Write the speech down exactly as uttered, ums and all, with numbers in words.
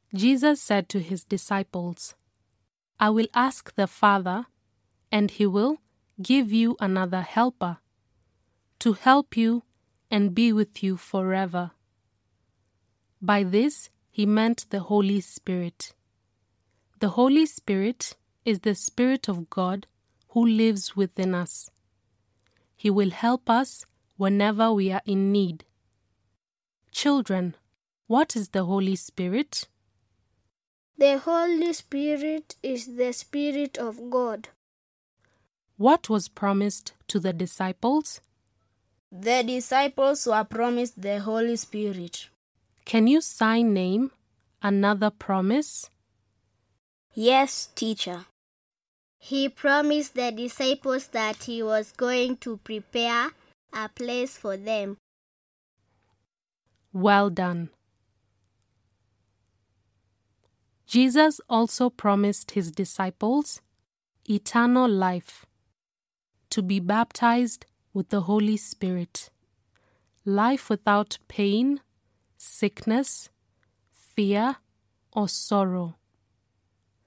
Jesus said to his disciples, "I will ask the Father, and he will give you another helper, to help you and be with you forever." By this he meant the Holy Spirit. The Holy Spirit is the Spirit of God who lives within us. He will help us whenever we are in need. Children, what is the Holy Spirit? The Holy Spirit is the Spirit of God. What was promised to the disciples? The disciples were promised the Holy Spirit. Can you sign name another promise? Yes, teacher. He promised the disciples that he was going to prepare a place for them. Well done. Jesus also promised his disciples eternal life, to be baptized with the Holy Spirit, life without pain, sickness, fear, or sorrow.